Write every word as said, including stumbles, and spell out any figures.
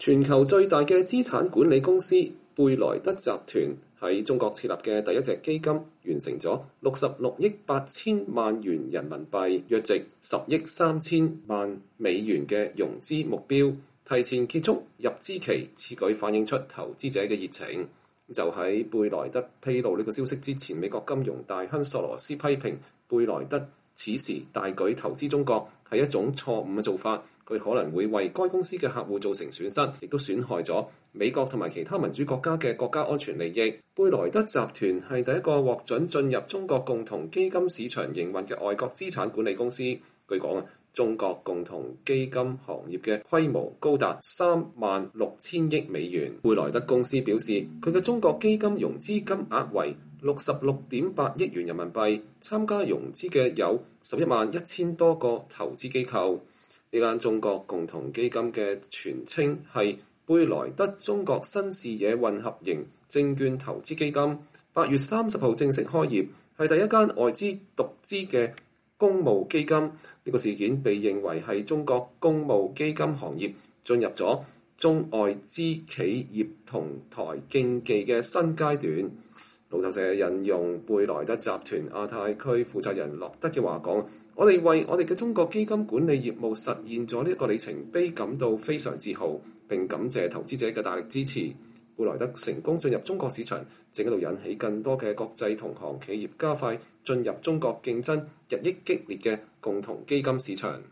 全球最大嘅資產管理公司貝萊德集團喺中國設立嘅第一隻基金，完成咗六十六億八千萬元人民幣，約值十億三千萬美元嘅融資目標，提前結束入資期。此舉反映出投資者嘅熱情。就喺貝萊德披露呢個消息之前，美國金融大亨索羅斯批評貝萊德此時大舉投資中國係一種錯誤嘅做法，佢可能會為該公司嘅客戶造成損失，亦都損害咗美國同埋其他民主國家嘅國家安全利益。貝萊德集團係第一個獲准進入中國共同基金市場營運嘅外國資產管理公司。據講啊，中國共同基金行業嘅規模高達三萬六千億美元。貝萊德公司表示，佢嘅中國基金融資金額為六十六點八億元人民幣，參加融資嘅有十一萬一千多個投資機構。呢間中國共同基金嘅全稱係貝萊德中國新視野混合型證券投資基金。八月三十號正式開業，係第一間外資獨資嘅公募基金。呢個事件被認為係中國公募基金行業進入咗中外資企業同台競技嘅新階段。路透社引用貝萊德集團亞太區負責人洛德嘅話講：我哋為我哋嘅中國基金管理業務實現咗呢一個里程碑感到非常自豪，並感謝投資者嘅大力支持。貝萊德成功進入中國市場，正喺度引起更多嘅國際同行企業加快進入中國競爭日益激烈嘅共同基金市場。